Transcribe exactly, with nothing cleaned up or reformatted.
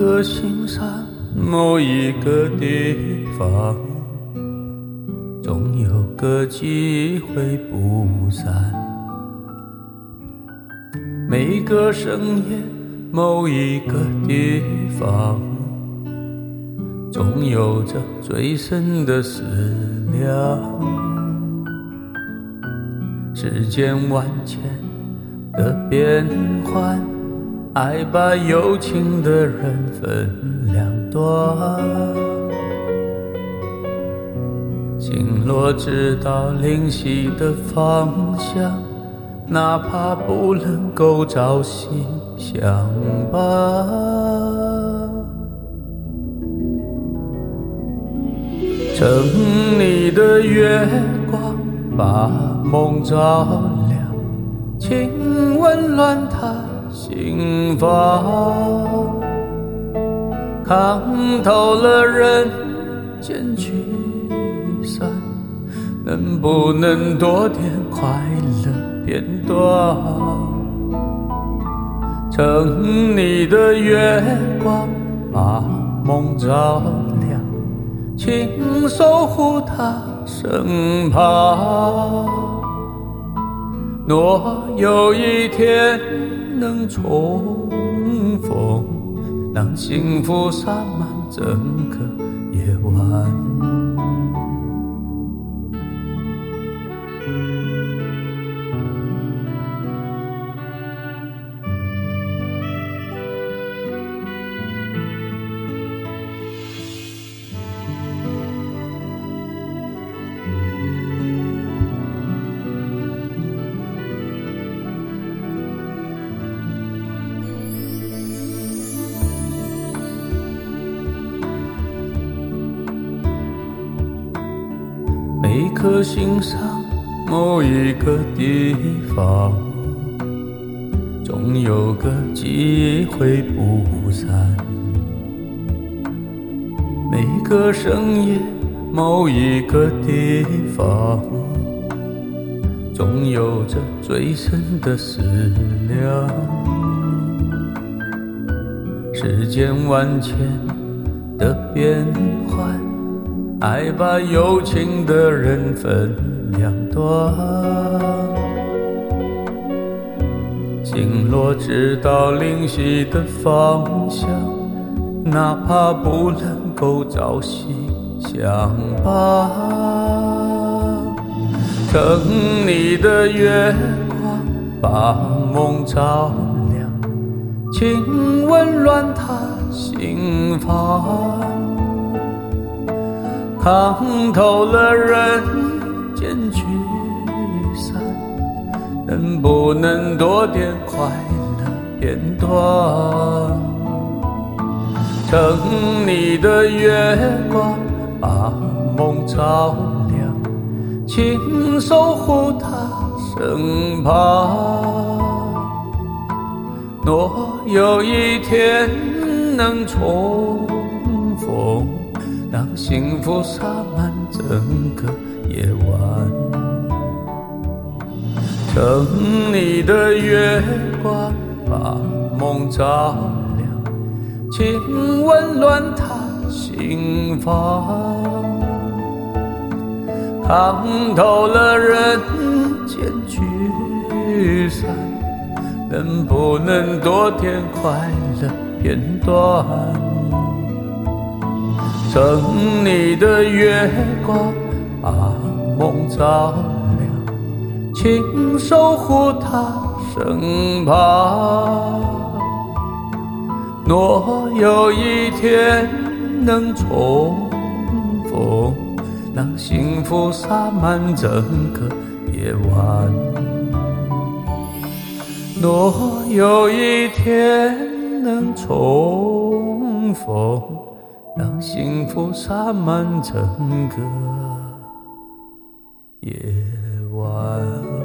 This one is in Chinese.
颗心上某一个地方，总有个机会不散。每个深夜某一个地方，总有着最深的思量。世间万千的变幻，爱把有情的人分两端。星落知道灵犀的方向，哪怕不能够朝夕相伴。城里的月光把梦照亮，请温暖他心房。看透了人间聚散，能不能多点快乐片段？城里的月光把梦照亮，请守护他身旁。若有一天能重逢，让幸福洒满整个夜晚。每颗心上某一个地方，总有个机会不散。每个深夜某一个地方，总有着最深的思量。世间万千的变幻，爱把有情的人分两端。星落知道灵犀的方向，哪怕不能够朝夕相伴。城里的月光把梦照亮，请温暖他心房。看透了人间聚散，能不能多点快乐片段？城里的月光把梦照亮，请守护他身旁。若有一天能重逢，让幸福洒满整个夜晚。城里的月光把梦照亮，请温暖他心房。看透了人间聚散，能不能多点快乐片段？城里的月光把梦照亮，请守护他身旁。若有一天能重逢，让幸福洒满整个夜晚。若有一天能重逢，让幸福洒满整个夜晚。